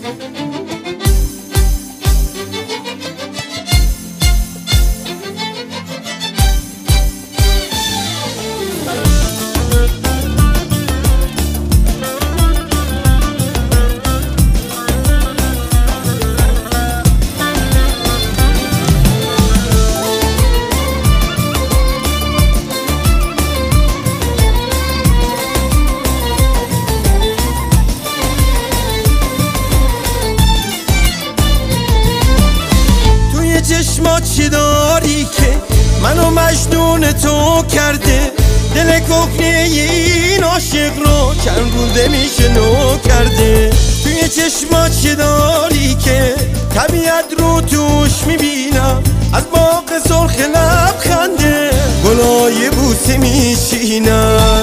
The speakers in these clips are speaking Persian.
چشما چی داری که منو مجنون تو کرده؟ دل کهنه این عاشق رو چند روزه میشه نو کرده. توی چشما چی داری که طبیعت رو توش میبینم؟ از باغ سرخ لبخنده گلای بوسه میشینم.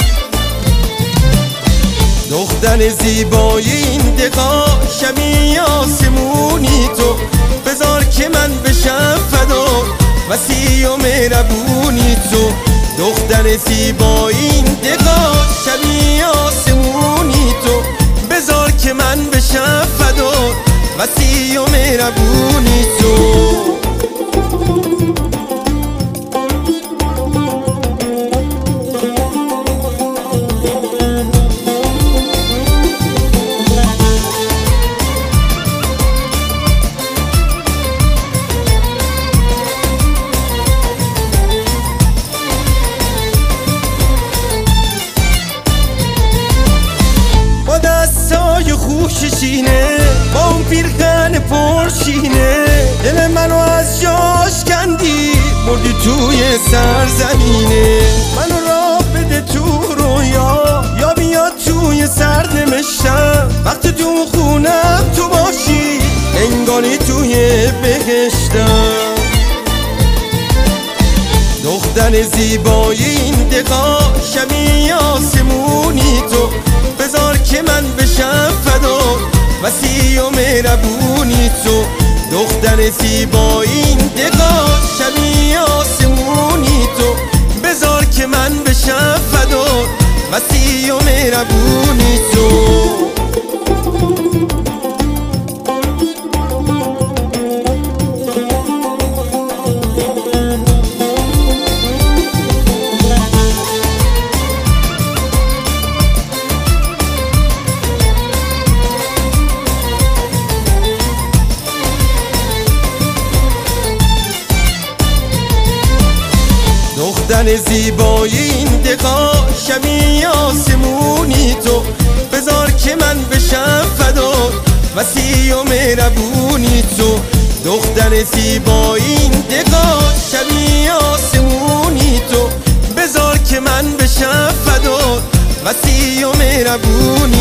دختر زیبای این دقا شبیه آسمونی تو، بذار که من بشم فدا وسیع و مهربونی تو. دختر زیبای این دقا شبیه آسمونی تو، بذار که من بشم فدا وسیع و مهربونی تو. خوششینه با اون پیرهن پرشینه، دل منو از جاش کندی مردی توی سرزمینه. منو راه بده تو رویا یا بیا توی سرنوشتم، وقتی تو خونم تو باشی انگاری توی بهشتم. دختر زیبای این دقا شبیه آسمونی تو، بذار که من بشم فدا وسیع و مهربونی تو. دختر زیبای این دقا شبیه آسمونی تو، بذار که من بشم فدا وسیع و مهربونی تو. دختر زیبای این دقا شبیه آسمونی تو، بذار که من بشم فدا وسیع و مهربونی تو. دختر زیبای این دقا شبیه آسمونی تو، بذار که من بشم فدا وسیع و مهربونی